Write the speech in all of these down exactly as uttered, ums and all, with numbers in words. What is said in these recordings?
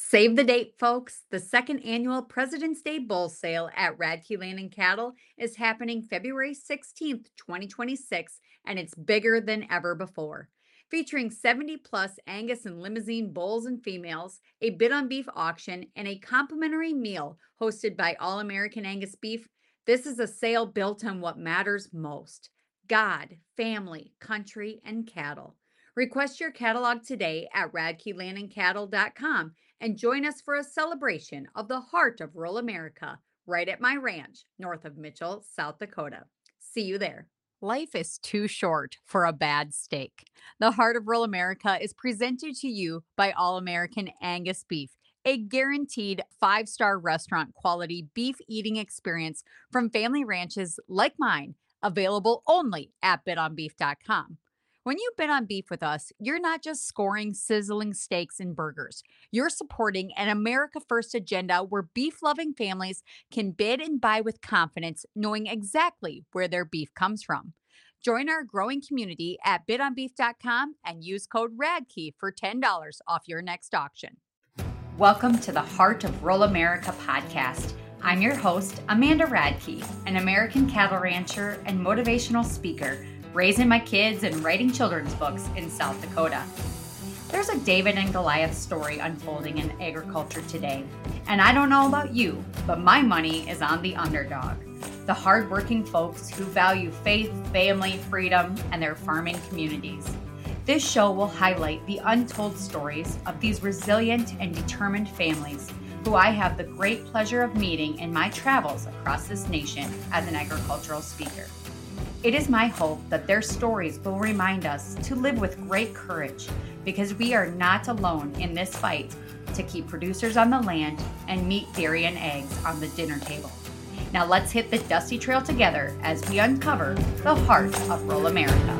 Save the date, folks. The second annual President's Day Bull Sale at Radke Land and Cattle is happening February sixteenth, twenty twenty-six, and it's bigger than ever before. Featuring seventy plus Angus and Limousine bulls and females, a bid on beef auction, and a complimentary meal hosted by All American Angus Beef, this is a sale built on what matters most: God, family, country, and cattle. Request your catalog today at radke land and cattle dot com and join us for a celebration of the heart of rural America right at my ranch north of Mitchell, South Dakota. See you there. Life is too short for a bad steak. The Heart of Rural America is presented to you by All American Angus Beef, a guaranteed five star restaurant quality beef eating experience from family ranches like mine, available only at bid on beef dot com. When you bid on beef with us, you're not just scoring sizzling steaks and burgers. You're supporting an America First agenda where beef loving families can bid and buy with confidence, knowing exactly where their beef comes from. Join our growing community at bid on beef dot com and use code RADKEY for ten dollars off your next auction. Welcome to the Heart of Rural America podcast. I'm your host, Amanda Radke, an American cattle rancher and motivational speaker, raising my kids and writing children's books in South Dakota. There's a David and Goliath story unfolding in agriculture today. And I don't know about you, but my money is on the underdog, the hardworking folks who value faith, family, freedom, and their farming communities. This show will highlight the untold stories of these resilient and determined families who I have the great pleasure of meeting in my travels across this nation as an agricultural speaker. It is my hope that their stories will remind us to live with great courage, because we are not alone in this fight to keep producers on the land and meat, dairy, and eggs on the dinner table. Now let's hit the dusty trail together as we uncover the heart of rural America.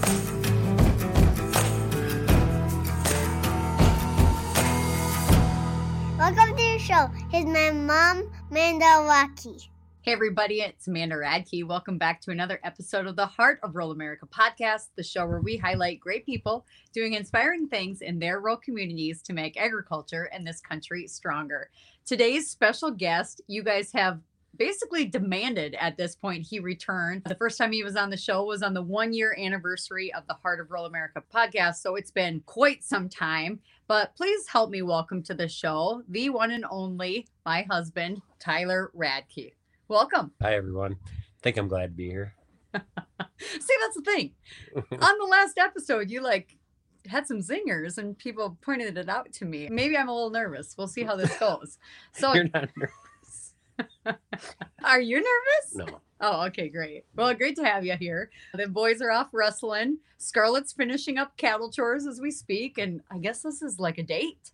Welcome to the show. Here's my mom, Amanda Radke. Hey everybody, it's Amanda Radke. Welcome back to another episode of the Heart of Rural America podcast, the show where we highlight great people doing inspiring things in their rural communities to make agriculture in this country stronger. Today's special guest, you guys have basically demanded at this point he return. The first time he was on the show was on the one year anniversary of the Heart of Rural America podcast, so it's been quite some time. But please help me welcome to the show the one and only, my husband, Tyler Radke. Welcome. Hi, everyone. I think I'm glad to be here. See, that's the thing. On the last episode, you like had some zingers and people pointed it out to me. Maybe I'm a little nervous. We'll see how this goes. So You're not nervous. Are you nervous? No. Oh, okay, great. Well, great to have you here. The boys are off wrestling. Scarlett's finishing up cattle chores as we speak. And I guess this is like a date.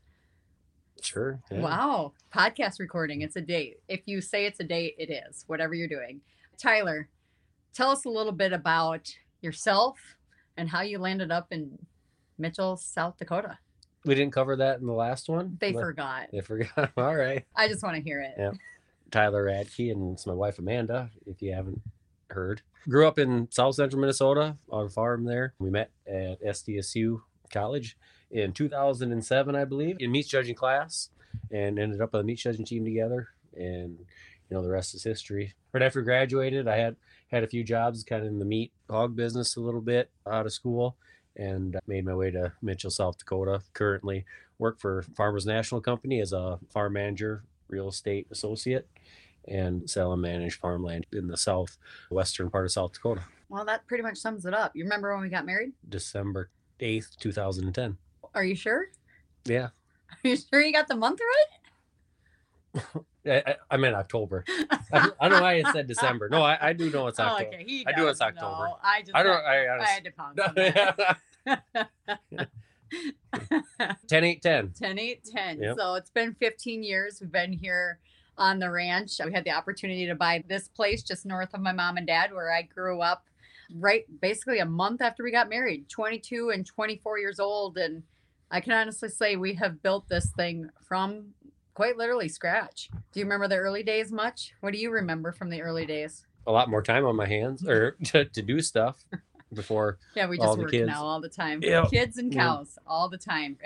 Sure. Yeah. Wow. Podcast recording. It's a date. If you say it's a date, it is, whatever you're doing. Tyler, tell us a little bit about yourself and how you landed up in Mitchell, South Dakota. We didn't cover that in the last one. They but forgot. They forgot. All right. I just want to hear it. Yeah. Tyler Radke, and it's my wife, Amanda, if you haven't heard. Grew up in South Central Minnesota on a farm there. We met at S D S U College in two thousand seven, I believe, in meat judging class, and ended up on the meat judging team together. And, you know, the rest is history. Right after graduated, I had had a few jobs kind of in the meat hog business a little bit out of school, and made my way to Mitchell, South Dakota. Currently work for Farmers National Company as a farm manager, real estate associate, and sell and manage farmland in the southwestern part of South Dakota. Well, that pretty much sums it up. You remember when we got married? December eighth, two thousand ten. Are you sure? Yeah. Are you sure you got the month right? I, I, I meant October. I, I don't know why it said December. No, I, I do know it's October. Oh, okay. He I do it's does October. know. I just I don't. I, I honestly, had to pounce on that. ten eight ten. ten eight ten. Yep. So it's been fifteen years. We've been here on the ranch. We had the opportunity to buy this place just north of my mom and dad, where I grew up, right basically a month after we got married, twenty-two and twenty-four years old. And I can honestly say we have built this thing from quite literally scratch. Do you remember the early days much? What do you remember from the early days? A lot more time on my hands, or to, to do stuff before. Yeah, we all just the work kids. now all the time. Yep. Kids and Yep. cows all the time. And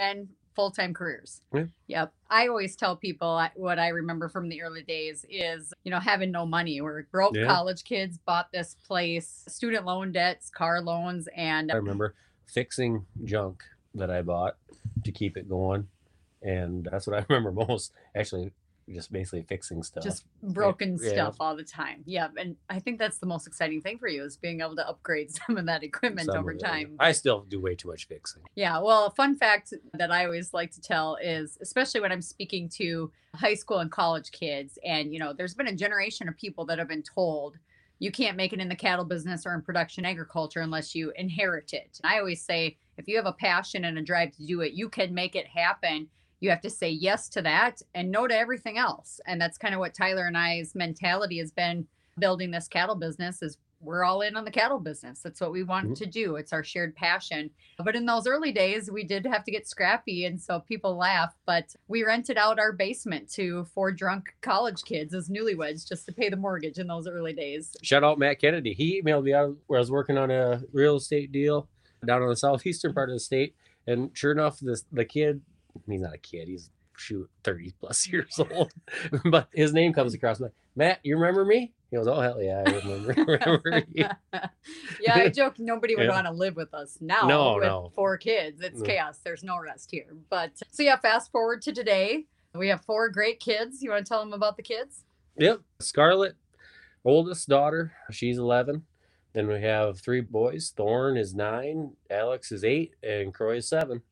full-time careers. Yeah. Yep. I always tell people I- what I remember from the early days is, you know, having no money. We're broke Yeah. college kids, bought this place, student loan debts, car loans, and I remember fixing junk that I bought to keep it going. And that's what I remember most. Actually, just basically fixing stuff. just broken Yeah. stuff all the time. Yeah. And I think that's the most exciting thing for you is being able to upgrade some of that equipment Some over of it. time. I still do way too much fixing. Yeah, well, a fun fact that I always like to tell is, especially when I'm speaking to high school and college kids, and you know, there's been a generation of people that have been told you can't make it in the cattle business or in production agriculture unless you inherit it. And I always say, if you have a passion and a drive to do it, you can make it happen. You have to say yes to that and no to everything else. And that's kind of what Tyler and I's mentality has been building this cattle business is we're all in on the cattle business. That's what we want Mhm. to do. It's our shared passion. But in those early days, we did have to get scrappy. And so people laugh, but we rented out our basement to four drunk college kids as newlyweds just to pay the mortgage in those early days. Shout out Matt Kennedy. He emailed me out where I was working on a real estate deal down on the southeastern part of the state. And sure enough, this the kid, he's not a kid, he's shoot thirty plus years old. But his name comes across. I'm like, Matt, you remember me? He goes, oh hell yeah, I remember, remember you. Yeah, I joke nobody would Yeah. want to live with us now No, with no. four kids. It's No. chaos. There's no rest here. But so yeah, fast forward to today. We have four great kids. You want to tell them about the kids? Yep. Scarlett, oldest daughter, she's eleven. Then we have three boys. Thorn is nine, Alex is eight, and Croy is seven.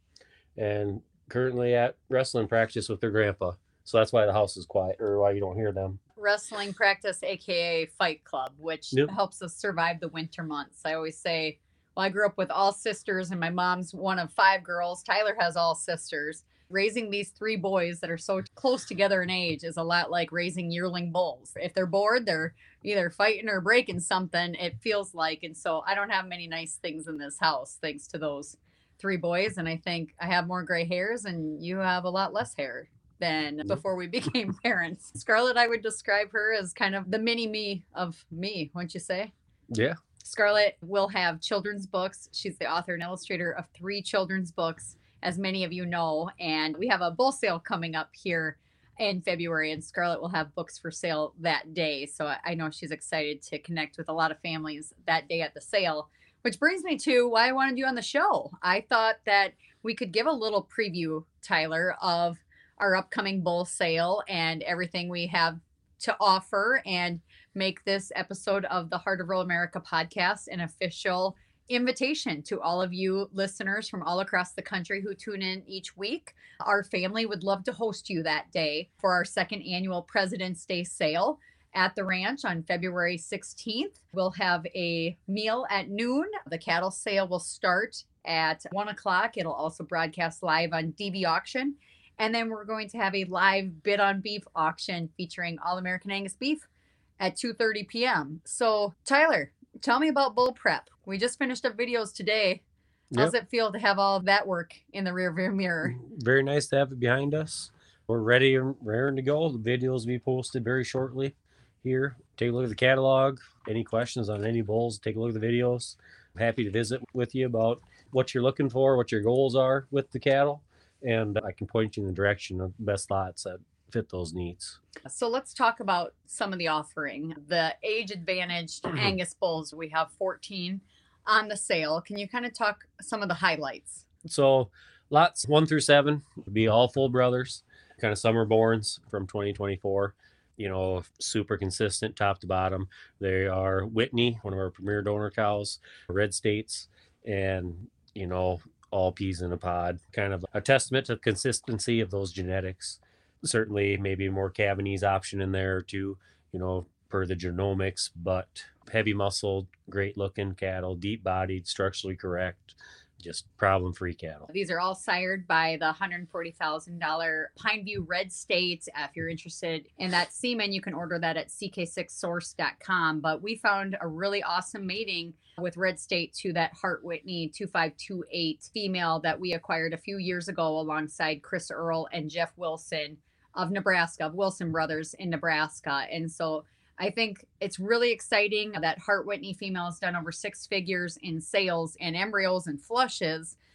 And currently at wrestling practice with their grandpa. So that's why the house is quiet, or why you don't hear them. Wrestling practice, aka Fight Club, which Yep. helps us survive the winter months. I always say, well, I grew up with all sisters, and my mom's one of five girls. Tyler has all sisters. Raising these three boys that are so close together in age is a lot like raising yearling bulls. If they're bored, they're either fighting or breaking something, it feels like. And so I don't have many nice things in this house, thanks to those three boys. And I think I have more gray hairs, and you have a lot less hair than before we became parents. Scarlett, I would describe her as kind of the mini me of me, wouldn't you say? Yeah. Scarlett will have children's books. She's the author and illustrator of three children's books, as many of you know. And we have a bull sale coming up here in February, and Scarlett will have books for sale that day. So I- I know she's excited to connect with a lot of families that day at the sale, which brings me to why I wanted you on the show. I thought that we could give a little preview, Tyler, of our upcoming bull sale and everything we have to offer, and make this episode of the Heart of Rural America podcast an official invitation to all of you listeners from all across the country who tune in each week. Our family would love to host you that day for our second annual President's Day sale at the ranch on February sixteenth. We'll have a meal at noon. The cattle sale will start at one o'clock. It'll also broadcast live on D V Auction. And then we're going to have a live bid on beef auction featuring All American Angus beef at two thirty p.m. So, Tyler, tell me about bull prep. We just finished up videos today. How's Yep. it feel to have all that work in the rearview mirror? Very nice to have it behind us. We're ready and raring to go. The videos will be posted very shortly here. Take a look at the catalog. Any questions on any bulls, take a look at the videos. I'm happy to visit with you about what you're looking for, what your goals are with the cattle, and I can point you in the direction of the best lots that fit those needs. So let's talk about some of the offering. The age advantaged Angus bulls, we have fourteen on the sale. Can you kind of talk some of the highlights? So lots one through seven would be all full brothers, kind of summer borns from twenty twenty-four. You know, super consistent top to bottom. They are Whitney, one of our premier donor cows, Red States, and, you know, all peas in a pod. Kind of a testament to the consistency of those genetics. Certainly maybe a more Cabanese option in there too, you know, per the genomics, but heavy muscled, great looking cattle, deep bodied, structurally correct, just problem free cattle. These are all sired by the one hundred forty thousand dollars Pineview Red State. If you're interested in that semen, you can order that at c k six source dot com. But we found a really awesome mating with Red State to that Hart Whitney two five two eight female that we acquired a few years ago alongside Chris Earl and Jeff Wilson of Nebraska, of Wilson Brothers in Nebraska. And so I think it's really exciting that Hart Whitney female has done over six figures in sales and embryos and flushes.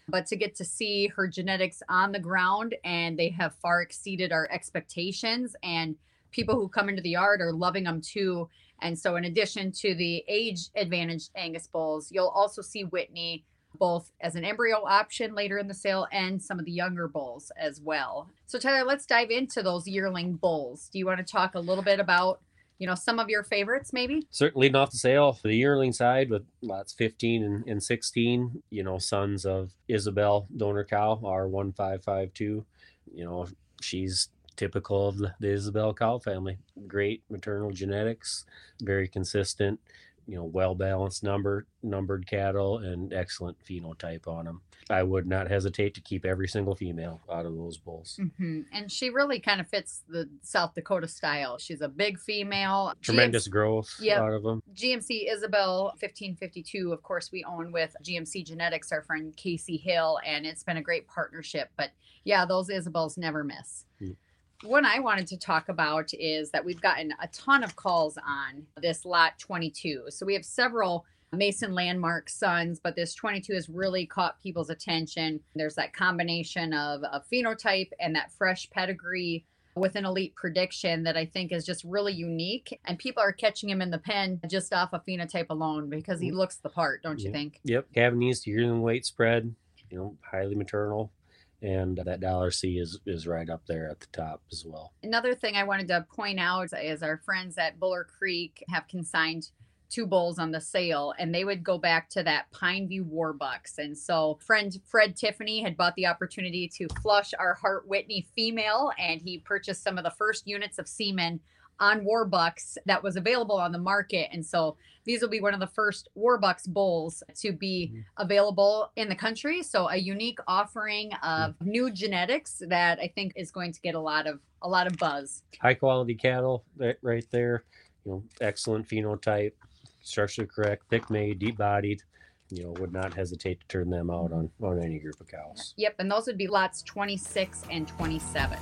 but to get to see her genetics on the ground, and they have far exceeded our expectations. And people who come into the yard are loving them too. And so, in addition to the age advantaged Angus bulls, you'll also see Whitney both as an embryo option later in the sale and some of the younger bulls as well. So, Tyler, let's dive into those yearling bulls. Do you want to talk a little bit about, you know, some of your favorites, maybe? Certainly leading off the sale for the yearling side with lots fifteen and, and sixteen, you know, sons of Isabel donor cow, R one five five two. You know, she's typical of the, the Isabel cow family. Great maternal genetics, very consistent, you know, well-balanced number, numbered cattle, and excellent phenotype on them. I would not hesitate to keep every single female out of those bulls. Mm-hmm. And she really kind of fits the South Dakota style. She's a big female. Tremendous G M C growth yep. out of them. G M C Isabel fifteen fifty-two, of course, we own with G M C Genetics, our friend Casey Hill, and it's been a great partnership. But yeah, those Isabels never miss. Mm. One I wanted to talk about is that we've gotten a ton of calls on this lot twenty-two. So we have several Mason Landmark sons, but this twenty-two has really caught people's attention. There's that combination of a phenotype and that fresh pedigree with an elite prediction that I think is just really unique. And people are catching him in the pen just off of phenotype alone because he looks the part, don't you yep. think? Yep. Calving East yearling weight spread, you know, highly maternal. And that dollar C is, is right up there at the top as well. Another thing I wanted to point out is our friends at Buller Creek have consigned two bulls on the sale, and they would go back to that Pineview Warbucks. And so friend Fred Tiffany had bought the opportunity to flush our Hart Whitney female, and he purchased some of the first units of semen on Warbucks that was available on the market. And so these will be one of the first Warbucks bulls to be mm-hmm. available in the country. So a unique offering of mm-hmm. new genetics that I think is going to get a lot of a lot of buzz. High quality cattle right there, you know, excellent phenotype, structurally correct, thick made, deep bodied. You know, would not hesitate to turn them out on on any group of cows. Yep, and those would be lots twenty-six and twenty-seven.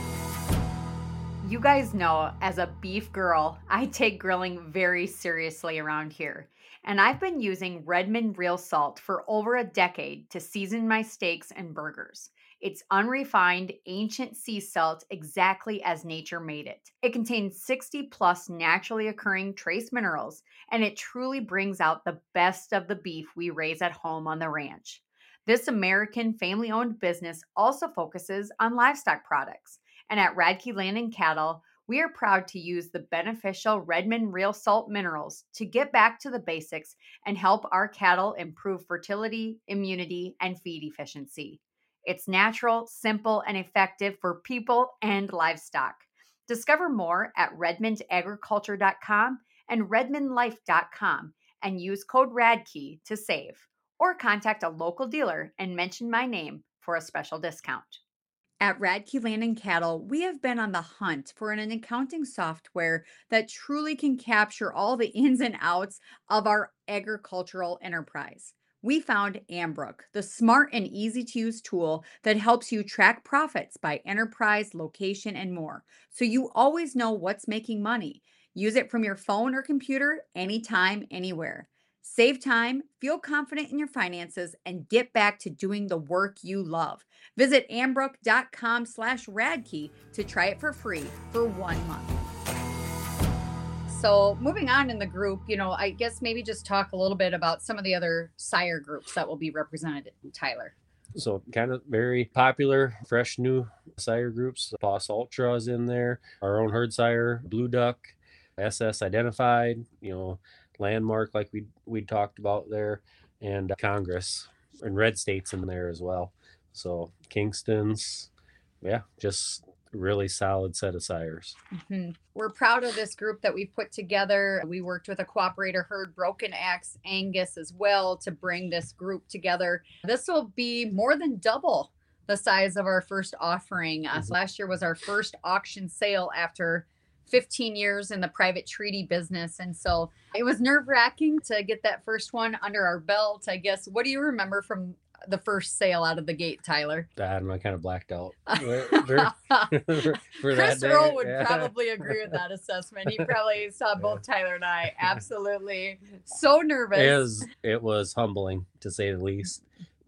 You guys know, as a beef girl, I take grilling very seriously around here. And I've been using Redmond Real Salt for over a decade to season my steaks and burgers. It's unrefined, ancient sea salt exactly as nature made it. It contains sixty plus naturally occurring trace minerals, and it truly brings out the best of the beef we raise at home on the ranch. This American family-owned business also focuses on livestock products. And at Radke Land and Cattle, we are proud to use the beneficial Redmond Real Salt minerals to get back to the basics and help our cattle improve fertility, immunity, and feed efficiency. It's natural, simple, and effective for people and livestock. Discover more at redmond agriculture dot com and redmond life dot com and use code RADKEY to save. Or contact a local dealer and mention my name for a special discount. At Radke Land and Cattle, we have been on the hunt for an accounting software that truly can capture all the ins and outs of our agricultural enterprise. We found Ambrook, the smart and easy to use tool that helps you track profits by enterprise, location, and more, so you always know what's making money. Use it from your phone or computer anytime, anywhere. Save time, feel confident in your finances, and get back to doing the work you love. Visit ambrook.com slash radkey to try it for free for one month. So moving on in the group, you know, I guess maybe just talk a little bit about some of the other sire groups that will be represented, Tyler. So kind of very popular, fresh new sire groups. Boss Ultra is in there, our own herd sire, Blue Duck, S S Identified, you know, Landmark, like we we talked about there, and Congress and Red State's in there as well. So Kingston's, yeah, just really solid set of sires. Mm-hmm. We're proud of this group that we put together. We worked with a cooperator herd, Broken Axe Angus, as well to bring this group together. This will be more than double the size of our first offering. Uh, mm-hmm. Last year was our first auction sale after fifteen years in the private treaty business. And so it was nerve wracking to get that first one under our belt. I guess, what do you remember from the first sale out of the gate, Tyler? I don't know, I kind of blacked out. for, for Chris Earl would yeah. probably agree with that assessment. He probably saw both Tyler and I absolutely so nervous. It was, it was humbling, to say the least.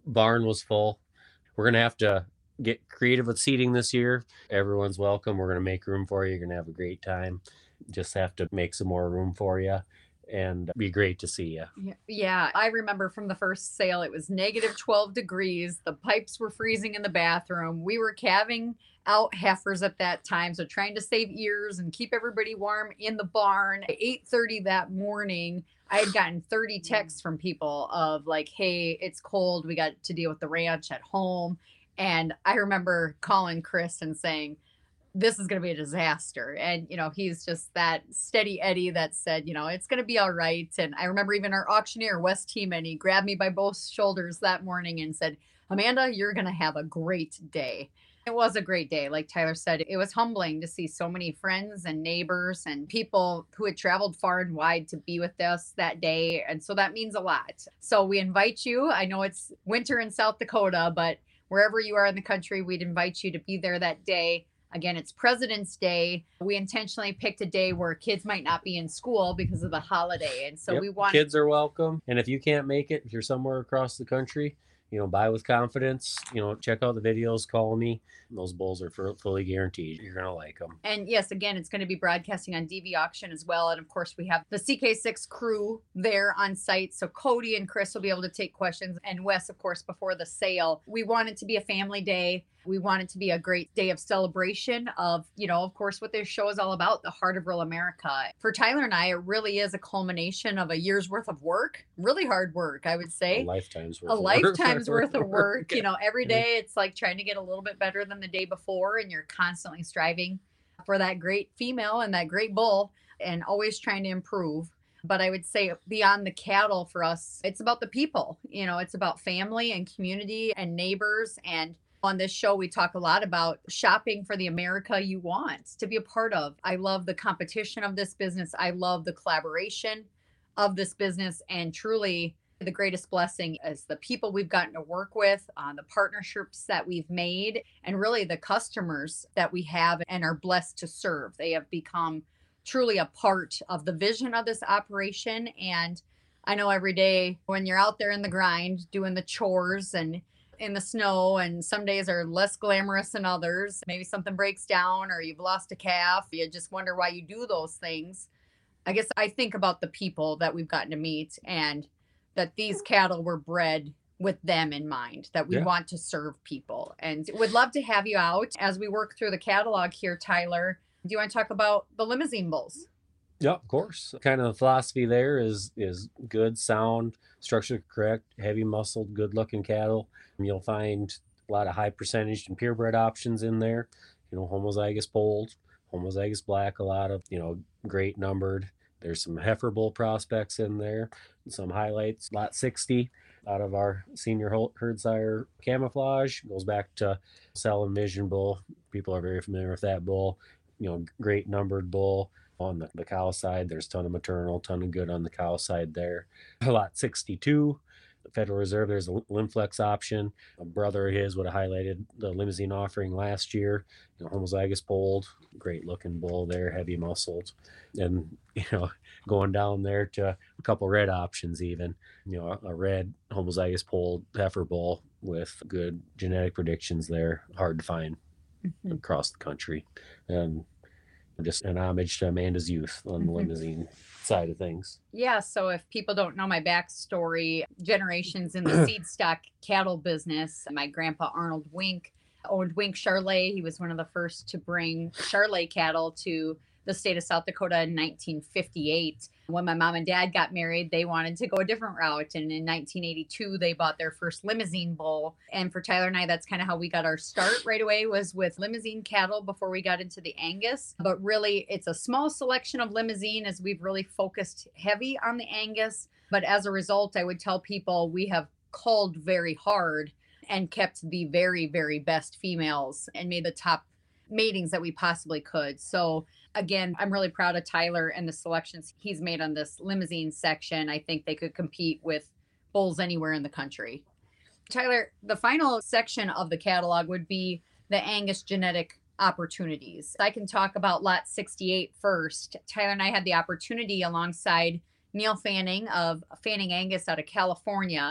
barn was full. We're gonna have to get creative with seating this year. Everyone's welcome. We're gonna make room for you. You're gonna have a great time. Just have to make some more room for you, and be great to see you. Yeah, yeah, I remember from the first sale, it was negative twelve degrees. The pipes were freezing in the bathroom. We were calving out heifers at that time, so trying to save ears and keep everybody warm in the barn. At eight thirty that morning, I had gotten thirty texts from people of like, "Hey, it's cold. We got to deal with the ranch at home." And I remember calling Chris and saying, this is going to be a disaster. And, you know, he's just that steady Eddie that said, you know, it's going to be all right. And I remember even our auctioneer, Wes Teeman, he grabbed me by both shoulders that morning and said, Amanda, you're going to have a great day. It was a great day. Like Tyler said, it was humbling to see so many friends and neighbors and people who had traveled far and wide to be with us that day. And so that means a lot. So we invite you. I know it's winter in South Dakota, but wherever you are in the country, we'd invite you to be there that day. Again, it's President's Day. We intentionally picked a day where kids might not be in school because of the holiday. And so Yep, we want kids are welcome. And if you can't make it, if you're somewhere across the country, you know, buy with confidence, you know, check out the videos, call me. Those bulls are fu- fully guaranteed. You're going to like them. And yes, again, it's going to be broadcasting on D V Auction as well. And of course, we have the C K six crew there on site. So Cody and Chris will be able to take questions. And Wes, of course, before the sale. We want it to be a family day. We want it to be a great day of celebration of, you know, of course, what this show is all about, the heart of rural America. For Tyler and I, it really is a culmination of a year's worth of work, really hard work, I would say. A lifetime's worth a of lifetime's work. worth of work. You know, every day it's like trying to get a little bit better than the day before, and you're constantly striving for that great female and that great bull and always trying to improve. But I would say beyond the cattle for us, it's about the people. You know, it's about family and community and neighbors. And on this show, we talk a lot about shopping for the America you want to be a part of. I love the competition of this business. I love the collaboration of this business. And truly, the greatest blessing is the people we've gotten to work with, uh, the partnerships that we've made, and really the customers that we have and are blessed to serve. They have become truly a part of the vision of this operation. And I know every day when you're out there in the grind doing the chores and in the snow, and some days are less glamorous than others. Maybe something breaks down or you've lost a calf. You just wonder why you do those things. I guess I think about the people that we've gotten to meet and that these cattle were bred with them in mind, that we Yeah. want to serve people. And would love to have you out as we work through the catalog here, Tyler. Do you want to talk about the limousine bulls? Yeah, of course. Kind of the philosophy there is is good, sound, structure correct, heavy muscled, good looking cattle. You'll find a lot of high percentage and purebred options in there. You know, homozygous polled, homozygous black, a lot of, you know, great numbered. There's some heifer bull prospects in there, some highlights. Lot sixty out of our senior herd sire camouflage goes back to Selling Vision bull. People are very familiar with that bull. You know, great numbered bull. On the, the cow side, there's a ton of maternal, ton of good on the cow side there. Lot sixty-two, the Federal Reserve, there's a Limflex option. A brother of his would have highlighted the limousine offering last year. You know, homozygous polled, great looking bull there, heavy muscled. And, you know, going down there to a couple red options even. You know, a red homozygous polled heifer bull with good genetic predictions there. Hard to find Mhm. across the country. And just an homage to Amanda's youth on the Mhm. limousine side of things. Yeah, so if people don't know my backstory, generations in the seed stock cattle business, my grandpa Arnold Wink owned Wink Charlet. He was one of the first to bring Charlet cattle to the state of South Dakota in nineteen fifty-eight. When my mom and dad got married, they wanted to go a different route. And in nineteen eighty-two, they bought their first limousine bull. And for Tyler and I, that's kind of how we got our start right away, was with limousine cattle before we got into the Angus. But really, it's a small selection of limousine as we've really focused heavy on the Angus. But as a result, I would tell people we have culled very hard and kept the very, very best females and made the top matings that we possibly could. So again, I'm really proud of Tyler and the selections he's made on this limousine section. I think they could compete with bulls anywhere in the country. Tyler, the final section of the catalog would be the Angus genetic opportunities. I can talk about lot sixty-eight first. Tyler and I had the opportunity alongside Neil Fanning of Fanning Angus out of California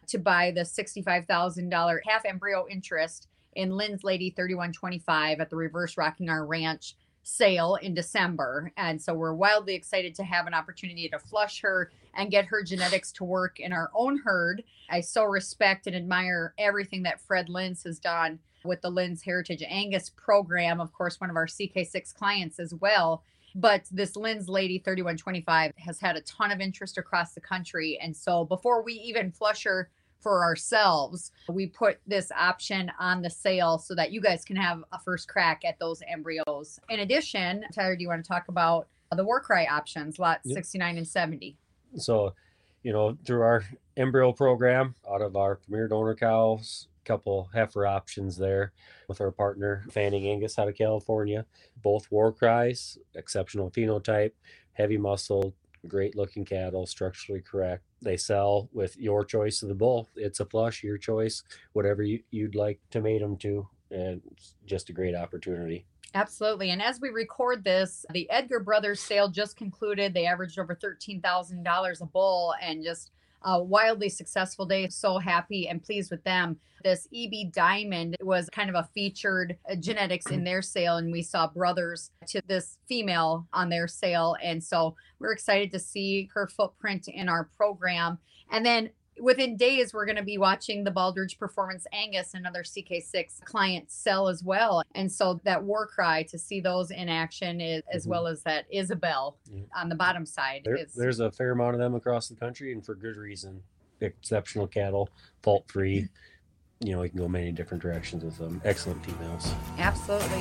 to buy the sixty-five thousand dollars half embryo interest in Lynn's Lady thirty-one twenty-five at the Reverse Rocking Our Ranch sale in December. And so we're wildly excited to have an opportunity to flush her and get her genetics to work in our own herd. I so respect and admire everything that Fred Lins has done with the Lins Heritage Angus program, of course, one of our C K six clients as well. But this Lynn's Lady thirty-one twenty-five has had a ton of interest across the country. And so before we even flush her for ourselves, we put this option on the sale so that you guys can have a first crack at those embryos. In addition, Tyler, do you want to talk about the War Cry options, lot Yep. sixty-nine and seventy? So, you know, through our embryo program, out of our premier donor cows, couple heifer options there with our partner Fanning Angus out of California. Both War Cries, exceptional phenotype, heavy muscle, great looking cattle, structurally correct. They sell with your choice of the bull. It's a flush, your choice, whatever you, you'd like to mate them to. And it's just a great opportunity. Absolutely. And as we record this, the Edgar Brothers sale just concluded. They averaged over thirteen thousand dollars a bull, and just a wildly successful day. So happy and pleased with them. This E B Diamond was kind of a featured uh, genetics in their sale, and we saw brothers to this female on their sale. And so we're excited to see her footprint in our program. And then within days, we're going to be watching the Baldridge Performance Angus, another C K six client, sell as well. And so that War Cry, to see those in action, is, as Mhm. well as that Isabel Yeah. on the bottom side. There, is there's a fair amount of them across the country, and for good reason. Exceptional cattle, fault free. You know, you can go many different directions with them. Excellent females. Absolutely.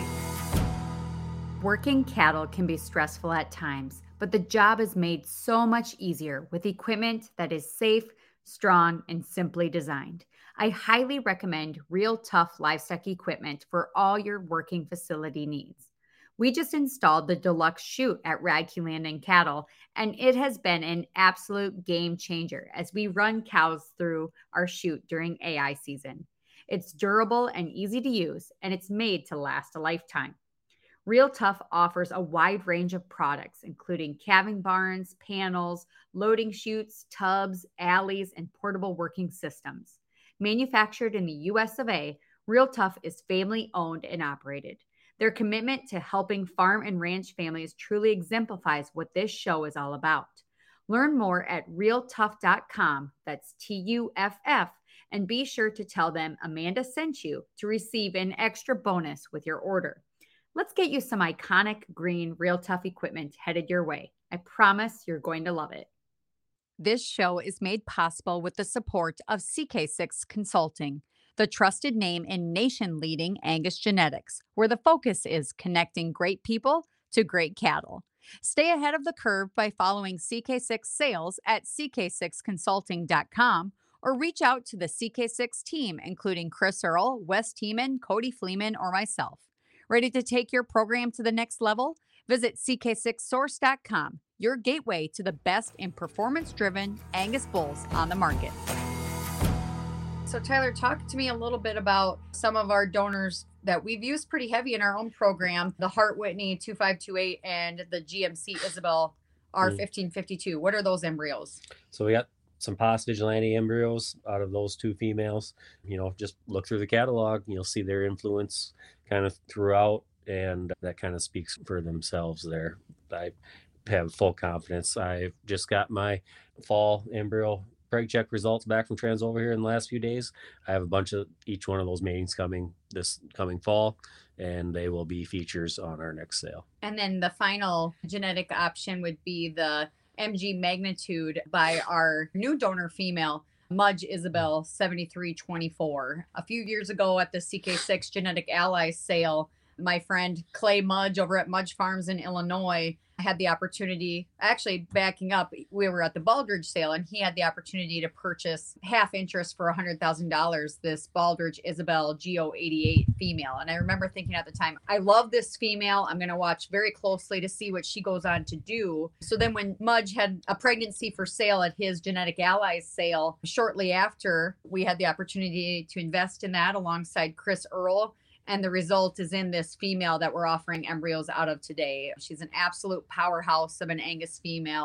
Working cattle can be stressful at times, but the job is made so much easier with equipment that is safe, strong, and simply designed. I highly recommend Real Tough livestock equipment for all your working facility needs. We just installed the deluxe chute at Radke Land and Cattle, and it has been an absolute game changer as we run cows through our chute during A I season. It's durable and easy to use, and it's made to last a lifetime. Real Tough offers a wide range of products, including calving barns, panels, loading chutes, tubs, alleys, and portable working systems. Manufactured in the U S of A, Real Tough is family owned and operated. Their commitment to helping farm and ranch families truly exemplifies what this show is all about. Learn more at real tough dot com, that's T U F F, and be sure to tell them Amanda sent you to receive an extra bonus with your order. Let's get you some iconic green Real Tough equipment headed your way. I promise you're going to love it. This show is made possible with the support of C K six Consulting, the trusted name in nation-leading Angus genetics, where the focus is connecting great people to great cattle. Stay ahead of the curve by following C K six Sales at C K six consulting dot com or reach out to the C K six team, including Chris Earl, Wes Tiemann, Cody Fleeman, or myself. Ready to take your program to the next level? Visit C K six source dot com, your gateway to the best in performance-driven Angus bulls on the market. So Tyler, talk to me a little bit about some of our donors that we've used pretty heavy in our own program, the Hart Whitney two five two eight and the G M C Isabel R fifteen fifty-two. What are those embryos? So we got some Pos Vigilante embryos out of those two females. You know, just look through the catalog, you'll see their influence kind of throughout, and that kind of speaks for themselves there. I have full confidence. I've just got my fall embryo preg check results back from Trans over here in the last few days. I have a bunch of each one of those matings coming this coming fall, and they will be features on our next sale. And then the final genetic option would be the M G Magnitude by our new donor female, Mudge Isabel seventy-three twenty-four. A few years ago at the C K six Genetic Allies sale, my friend Clay Mudge over at Mudge Farms in Illinois had the opportunity, actually backing up, we were at the Baldridge sale, and he had the opportunity to purchase half interest for one hundred thousand dollars, this Baldridge Isabel G O eighty-eight female. And I remember thinking at the time, I love this female. I'm going to watch very closely to see what she goes on to do. So then when Mudge had a pregnancy for sale at his Genetic Allies sale, shortly after, we had the opportunity to invest in that alongside Chris Earl. And the result is in this female that we're offering embryos out of today. She's an absolute powerhouse of an Angus female.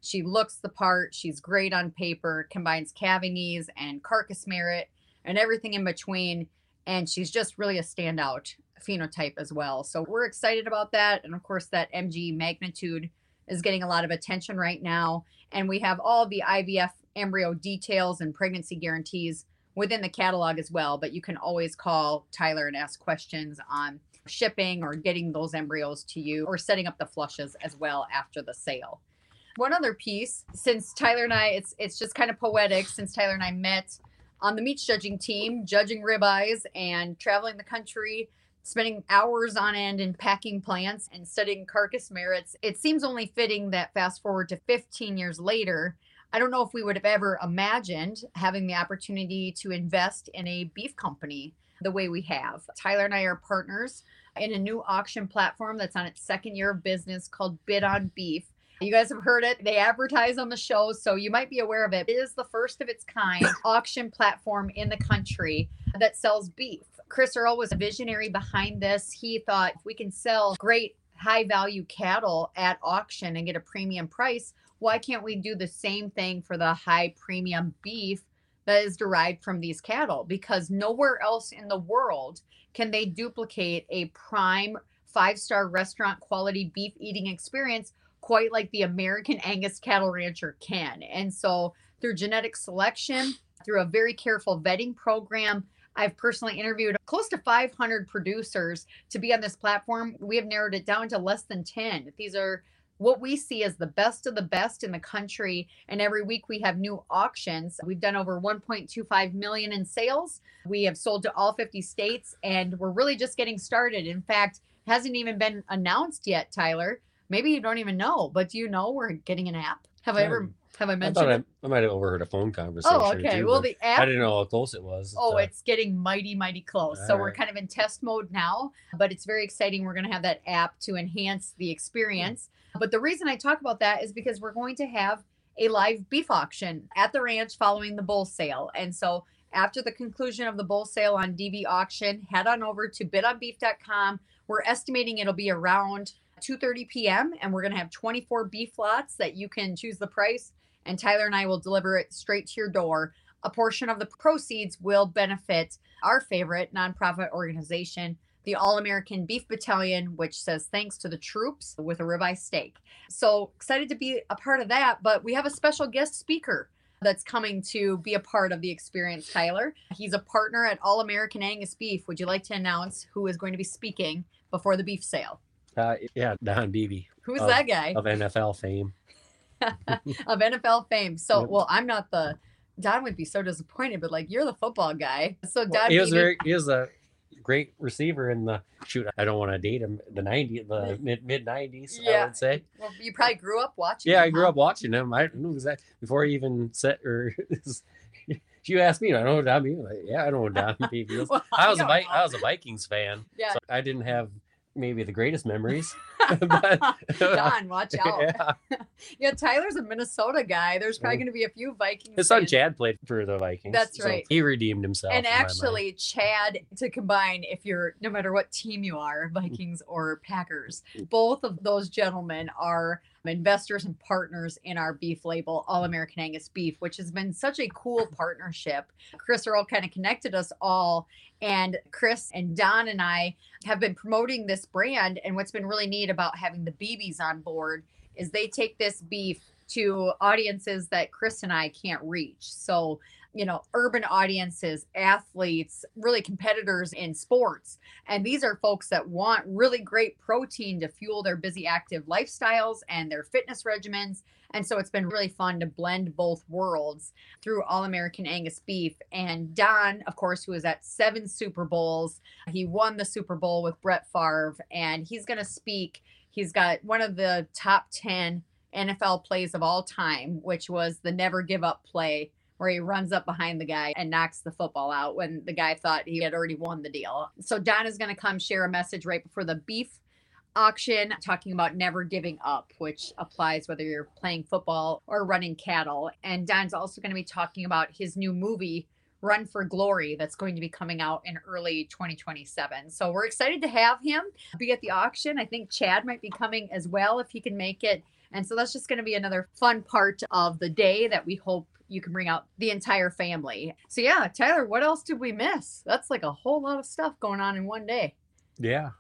She looks the part. She's great on paper, combines calving ease and carcass merit and everything in between. And she's just really a standout phenotype as well. So we're excited about that. And of course, that M G magnitude is getting a lot of attention right now. And we have all the I V F embryo details and pregnancy guarantees within the catalog as well. But you can always call Tyler and ask questions on shipping or getting those embryos to you or setting up the flushes as well after the sale. One other piece, since Tyler and I, it's it's just kind of poetic, since Tyler and I met on the meat judging team, judging ribeyes and traveling the country, spending hours on end in packing plants and studying carcass merits. It seems only fitting that fast forward to fifteen years later, I don't know if we would have ever imagined having the opportunity to invest in a beef company the way we have. Tyler and I are partners in a new auction platform that's on its second year of business called Bid on Beef. You guys have heard it. They advertise on the show, so you might be aware of it. It is the first of its kind auction platform in the country that sells beef. Chris Earl was a visionary behind this. He thought if we can sell great high value cattle at auction and get a premium price, why can't we do the same thing for the high premium beef that is derived from these cattle? Because nowhere else in the world can they duplicate a prime five-star restaurant quality beef eating experience quite like the American Angus cattle rancher can. And so through genetic selection, through a very careful vetting program, I've personally interviewed close to five hundred producers to be on this platform. We have narrowed it down to less than ten. These are what we see as the best of the best in the country. And every week we have new auctions. We've done over one point two five million in sales. We have sold to all fifty states, and we're really just getting started. In fact, it hasn't even been announced yet, Tyler. Maybe you don't even know, but do you know we're getting an app? Have I ever have I I mentioned thought I, it? I might have overheard a phone conversation. Oh, or okay. two, Well, but the app I didn't know how close it was. Oh, so- it's getting mighty, mighty close. So All we're right. kind of in test mode now, but it's very exciting. We're going to have that app to enhance the experience. But the reason I talk about that is because we're going to have a live beef auction at the ranch following the bull sale. And so after the conclusion of the bull sale on D V auction, head on over to bid on beef dot com. We're estimating it'll be around two thirty p.m. and we're going to have twenty-four beef lots that you can choose the price, and Tyler and I will deliver it straight to your door. A portion of the proceeds will benefit our favorite nonprofit organization, the All-American Beef Battalion, which says thanks to the troops with a ribeye steak. So excited to be a part of that, but we have a special guest speaker that's coming to be a part of the experience, Tyler. He's a partner at All-American Angus Beef. Would you like to announce who is going to be speaking before the beef sale? Uh, yeah, Don Beebe. Who's of, that guy? Of N F L fame. Of N F L fame. So, Yep. well, I'm not the, Don would be so disappointed, but like, you're the football guy. So Well, Don he was Beebe- very, he was a great receiver in the shoot. I don't want to date him. The nineties, the mid mid nineties. I Yeah. would say. well, you probably grew up watching. Yeah, I him, grew huh? up watching him. I knew exactly before he even set or. You asked me, I know Don Beebe. Like, yeah, I know who Don Beebe is. Well, I was a don't Vi- know. I was a Vikings fan. Yeah. So I didn't have maybe the greatest memories. but, Don, watch out. yeah. Yeah, Tyler's a Minnesota guy. There's probably Mm. going to be a few Vikings. His son fans. Chad played for the Vikings. That's so right. He redeemed himself. And in my mind. actually, Chad, to combine, if you're no matter what team you are, Vikings or Packers, both of those gentlemen are investors and partners in our beef label, All American Angus Beef, which has been such a cool partnership. Chris Earl kind of connected us all. And Chris and Don and I have been promoting this brand. And what's been really neat about having the Beebes on board is they take this beef to audiences that Chris and I can't reach. So, you know, urban audiences, athletes, really competitors in sports. And these are folks that want really great protein to fuel their busy, active lifestyles and their fitness regimens. And so it's been really fun to blend both worlds through All American Angus Beef. And Don, of course, who is at seven Super Bowls, he won the Super Bowl with Brett Favre, and he's going to speak. He's got one of the top ten N F L plays of all time, which was the never give up play, where he runs up behind the guy and knocks the football out when the guy thought he had already won the deal. So Don is going to come share a message right before the beef auction, talking about never giving up, which applies whether you're playing football or running cattle. And Don's also going to be talking about his new movie, Run for Glory that's going to be coming out in early twenty twenty-seven. So we're excited to have him be at the auction. I think Chad might be coming as well if he can make it. And so that's just going to be another fun part of the day that we hope you can bring out the entire family. So yeah, Tyler, what else did we miss? That's like a whole lot of stuff going on in one day. Yeah.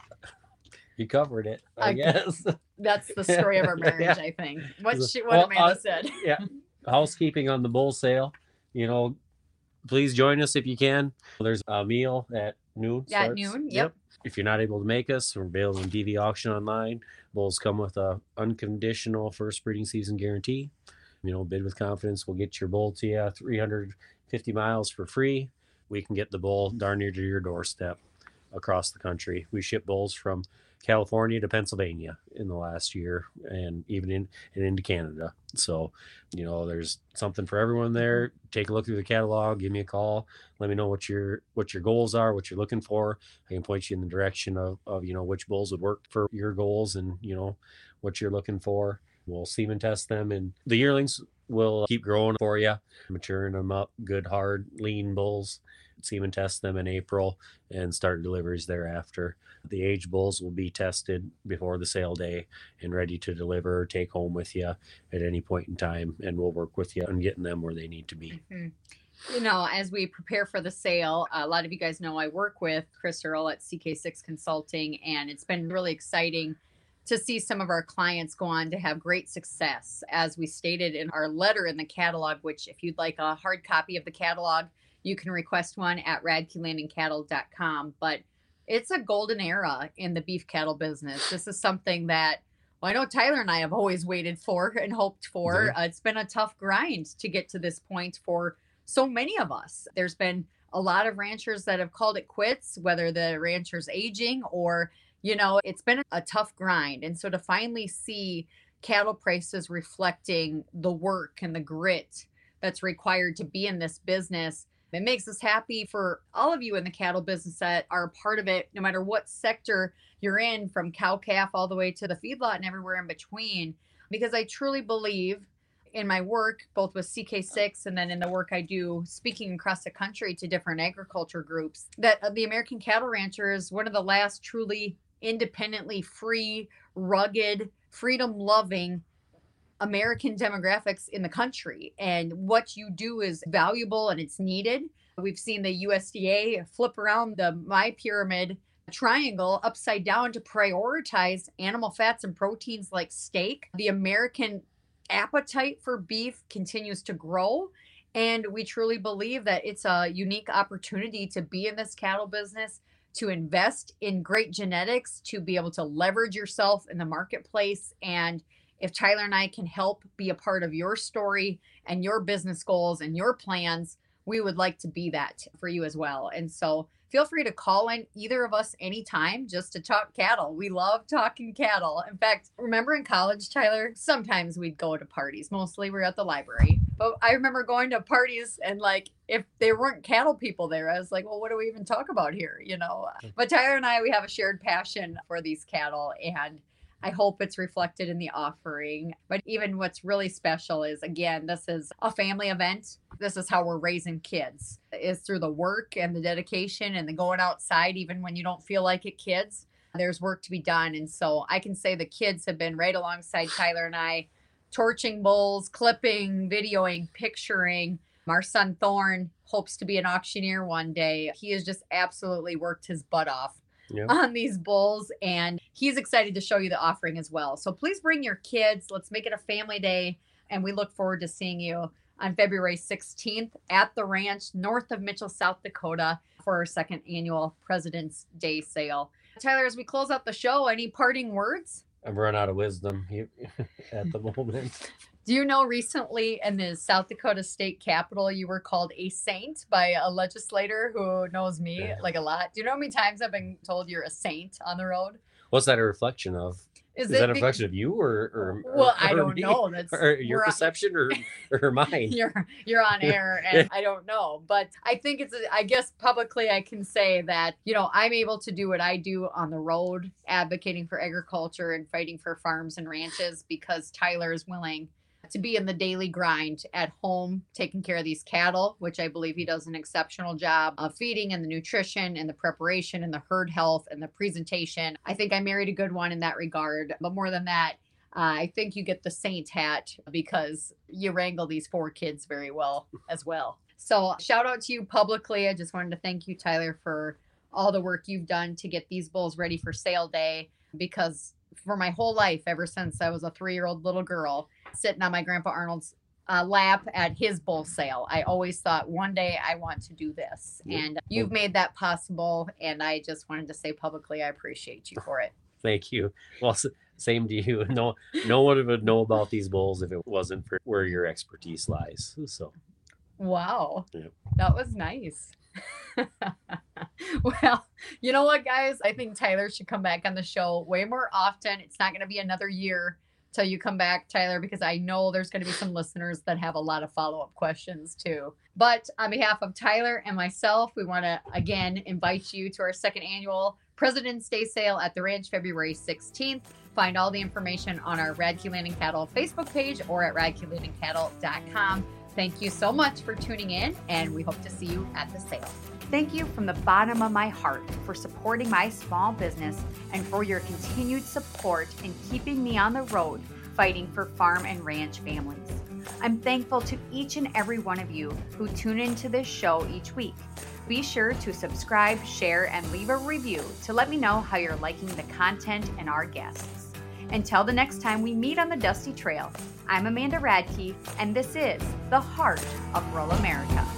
You covered it, I, I- guess. That's the story of our marriage, Yeah. I think. What she, what Well, Amanda uh, said. Yeah. Housekeeping on the bull sale. You know, please join us if you can. There's a meal at noon. Yeah, at starts. noon, yep. If you're not able to make us, we're available on D V auction online. Bulls come with a unconditional first breeding season guarantee. You know, bid with confidence. We'll get your bull to you three hundred fifty miles for free. We can get the bull darn near to your doorstep across the country. We ship bulls from California to Pennsylvania in the last year, and even in and into Canada. So, you know, there's something for everyone there. Take a look through the catalog, give me a call, let me know what your what your goals are, what you're looking for. I can point you in the direction of, of you know, which bulls would work for your goals and, you know, what you're looking for. We'll semen test them, and the yearlings will keep growing for you, maturing them up, good, hard, lean bulls. Semen test them in April and start deliveries thereafter. The age bulls will be tested before the sale day and ready to deliver or take home with you at any point in time, and we'll work with you on getting them where they need to be. Mhm. You know, as we prepare for the sale, a lot of you guys know I work with Chris Earl at C K six Consulting, and it's been really exciting to see some of our clients go on to have great success. As we stated in our letter in the catalog, which if you'd like a hard copy of the catalog, you can request one at radke landing cattle dot com. But it's a golden era in the beef cattle business. This is something that, well, I know Tyler and I have always waited for and hoped for. Yeah. Uh, it's been a tough grind to get to this point for so many of us. There's been a lot of ranchers that have called it quits, whether the rancher's aging or, you know, it's been a tough grind. And so to finally see cattle prices reflecting the work and the grit that's required to be in this business, it makes us happy for all of you in the cattle business that are a part of it, no matter what sector you're in, from cow calf all the way to the feedlot and everywhere in between. Because I truly believe in my work, both with C K six and then in the work I do speaking across the country to different agriculture groups, that the American cattle rancher is one of the last truly independently free, rugged, freedom loving American demographics in the country. And what you do is valuable and it's needed. We've seen the U S D A flip around the My Pyramid triangle upside down to prioritize animal fats and proteins like steak. The American appetite for beef continues to grow. And we truly believe that it's a unique opportunity to be in this cattle business, to invest in great genetics, to be able to leverage yourself in the marketplace. And if Tyler and I can help be a part of your story and your business goals and your plans, we would like to be that for you as well. And so feel free to call in either of us anytime just to talk cattle. We love talking cattle. In fact, remember in college, Tyler, sometimes we'd go to parties. Mostly we we're at the library. But I remember going to parties and like, if there weren't cattle people there, I was like, well, what do we even talk about here? You know, but Tyler and I, we have a shared passion for these cattle, and I hope it's reflected in the offering. But even what's really special is, again, this is a family event. This is how we're raising kids, is through the work and the dedication and the going outside, even when you don't feel like it, kids. There's work to be done. And so I can say the kids have been right alongside Tyler and I, torching bulls, clipping, videoing, picturing. Our son Thorn hopes to be an auctioneer one day. He has just absolutely worked his butt off Yeah. on these bulls, and he's excited to show you the offering as well. So please bring your kids. Let's make it a family day, and we look forward to seeing you on February sixteenth at the ranch north of Mitchell, South Dakota, for our second annual President's Day sale. Tyler, as we close out the show, any parting words? I've run out of wisdom here at the moment. Do you know recently in the South Dakota State Capitol, you were called a saint by a legislator who knows me Yeah. like a lot? Do you know how many times I've been told you're a saint on the road? What's that a reflection of? Is, it that a be- reflection of you or, or Well, or- I or don't me? know. That's Or your we're on- perception or, or mine? you're you're on air and I don't know, but I think it's a, I guess publicly I can say that, you know, I'm able to do what I do on the road, advocating for agriculture and fighting for farms and ranches, because Tyler is willing to be in the daily grind at home, taking care of these cattle, which I believe he does an exceptional job of feeding and the nutrition and the preparation and the herd health and the presentation. I think I married a good one in that regard. But more than that, uh, I think you get the saint hat because you wrangle these four kids very well as well. So shout out to you publicly. I just wanted to thank you, Tyler, for all the work you've done to get these bulls ready for sale day, because for my whole life, ever since I was a three-year-old little girl, sitting on my Grandpa Arnold's uh, lap at his bull sale, I always thought one day I want to do this. Yeah. And you've made that possible. And I just wanted to say publicly, I appreciate you for it. Thank you. Well, s- same to you. No, no one would know about these bulls if it wasn't for where your expertise lies. So, Wow. Yep. That was nice. Well, you know what, guys? I think Tyler should come back on the show way more often. It's not going to be another year till you come back, Tyler, because I know there's going to be some listeners that have a lot of follow-up questions too. But on behalf of Tyler and myself, we want to again invite you to our second annual President's Day sale at the ranch February sixteenth. Find all the information on our Radke Land and Cattle Facebook page or at radke land and cattle dot com. Thank you so much for tuning in, and we hope to see you at the sale. Thank you from the bottom of my heart for supporting my small business and for your continued support in keeping me on the road fighting for farm and ranch families. I'm thankful to each and every one of you who tune into this show each week. Be sure to subscribe, share, and leave a review to let me know how you're liking the content and our guests. Until the next time we meet on the Dusty Trail, I'm Amanda Radke, and this is the Heart of Rural America.